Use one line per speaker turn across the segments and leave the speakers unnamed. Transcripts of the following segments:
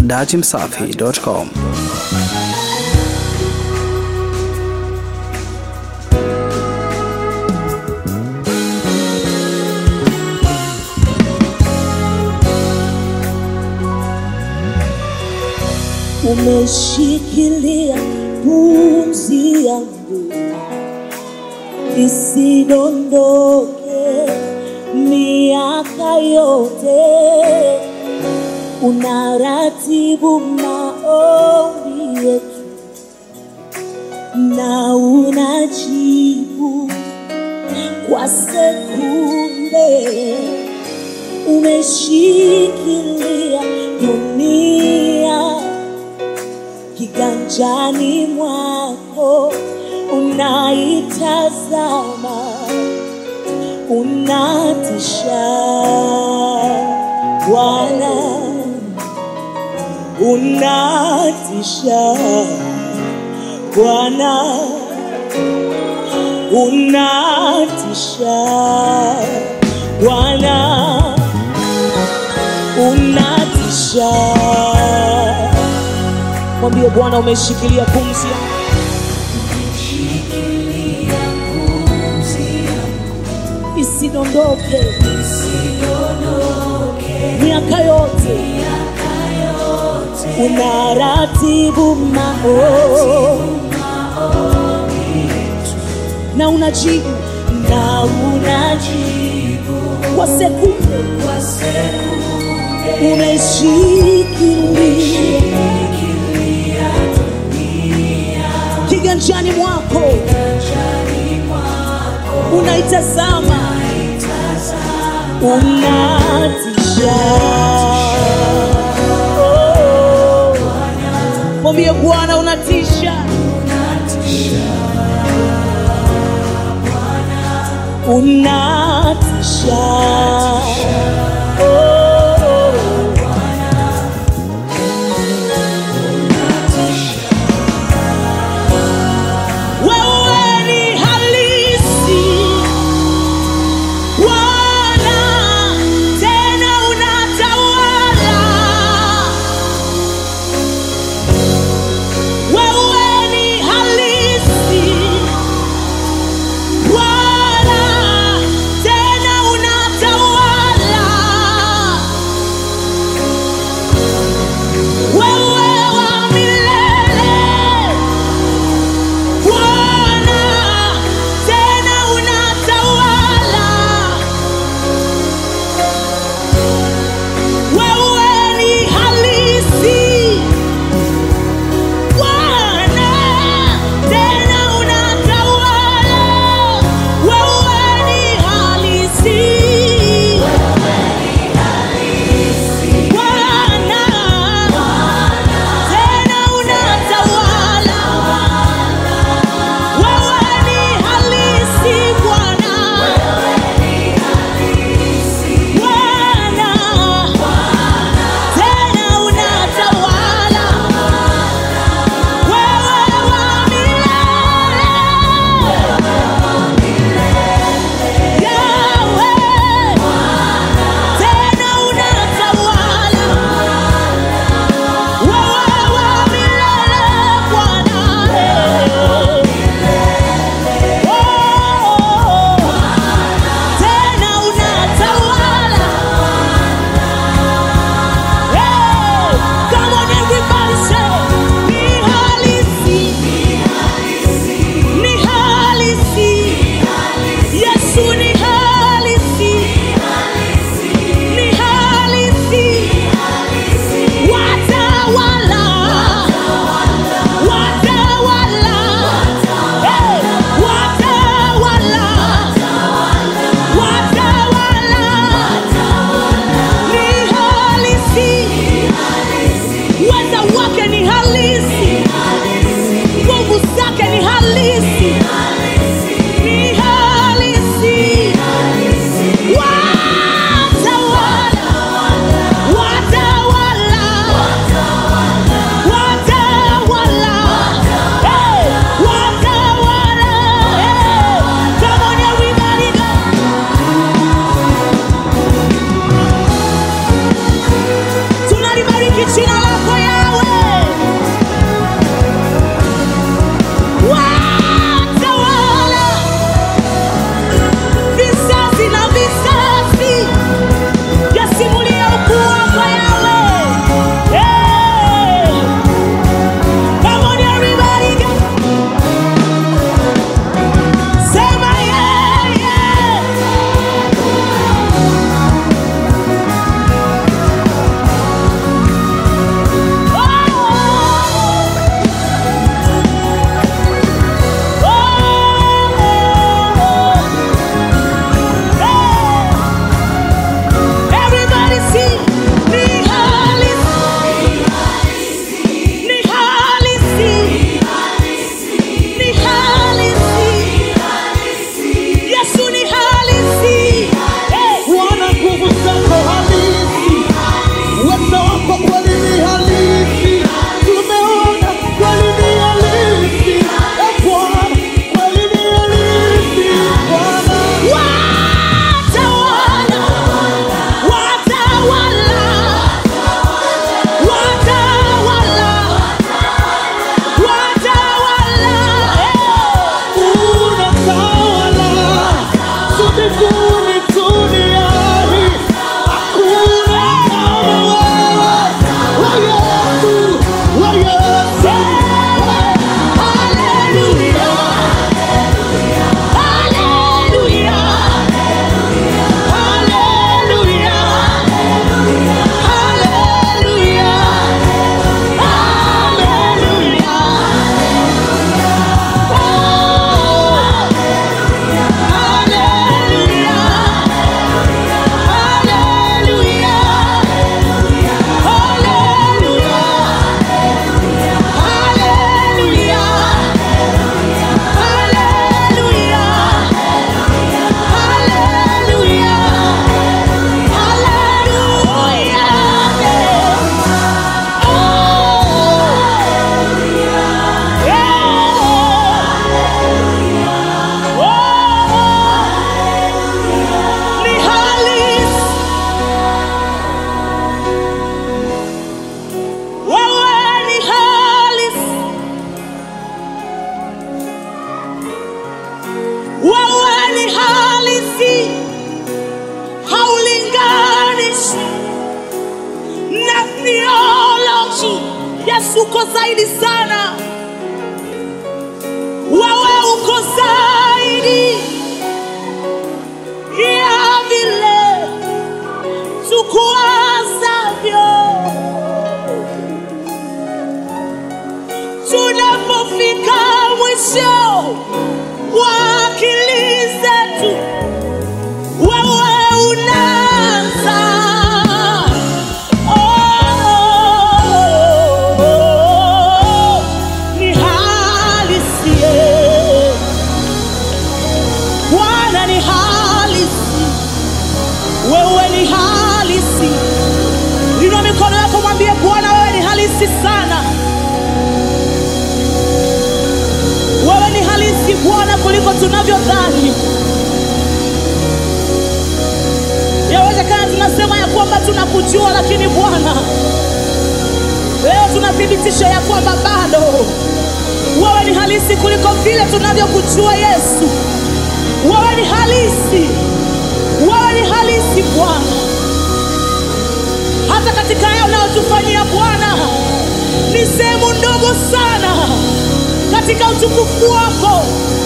dachimsafi.com.
Umeshikilia pumzi yangu isidondoke miaka yote, unaratibu maombi yetu na unajibu kwa sekunde. Umeshikilia dunia kiganjani mwako, unaitazama, unatisha Bwana, unatisha Bwana, unatisha Bwana, unatisha. Mwambie Bwana, umeshikilia pumzi yangu, isidondoke miaka yote, unaratibu maombi na unajibu kwa sekunde. Umeshikilia kiganjani mwako, unaitazama, unatisha. Mwambie Bwana, unatisha, unatisha. Tena unatawala Yesu uko zaidi sana. Wewe uko zaidi ya vile tukuwazavyo. Tunapofika mwisho wa akili zetu, wewe unaanza. Ni halisi Bwana, ni halisi. Wewe ni halisi. Inua mikono yako, mwambie Bwana, wewe ni halisi sana. Wewe ni halisi Bwana kuliko tunavyodhani. Yawezekana tunasema ya kwamba tunakujua, lakini Bwana, leo tunathibitisha ya kwamba bado wewe ni halisi kuliko vile tunavyokujua. Yesu, wewe ni halisi. Wewe ni halisi Bwana. Hata katika hayo unayotufanyia Bwana, ni sehemu ndogo sana katika utukufu wako.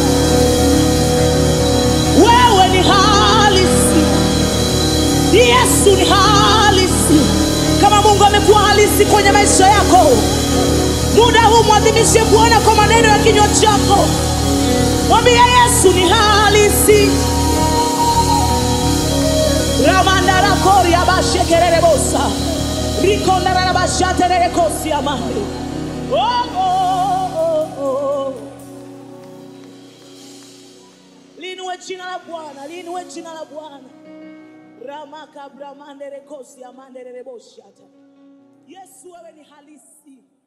Wewe ni halisi. Yesu ni halisi. Kama Mungu amekuwa halisi kwenye maisha yako, muda huu mwadhimishe Bwana kwa maneno ya kinywa chako. Mwambie Yesu ni halisi. Ramandara koria bashekerere bosa. Rikondara bashaterere kosi amande. Linue jina la Bwana, linue jina la Bwana. Ramaka bramandere kosi amandere boshata. Yesu, wewe ni halisi.